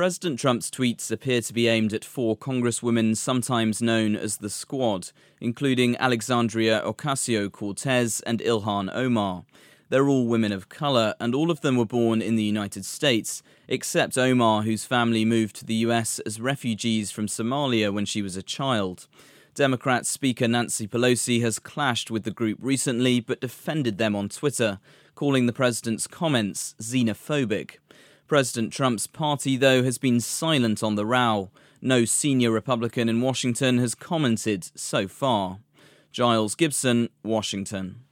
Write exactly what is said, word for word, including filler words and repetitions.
President Trump's tweets appear to be aimed at four congresswomen sometimes known as the Squad, including Alexandria Ocasio-Cortez and Ilhan Omar. They're all women of colour, and all of them were born in the United States, except Omar, whose family moved to the U S as refugees from Somalia when she was a child. Democrat Speaker Nancy Pelosi has clashed with the group recently, but defended them on Twitter, calling the president's comments xenophobic. President Trump's party, though, has been silent on the row. No senior Republican in Washington has commented so far. Giles Gibson, Washington.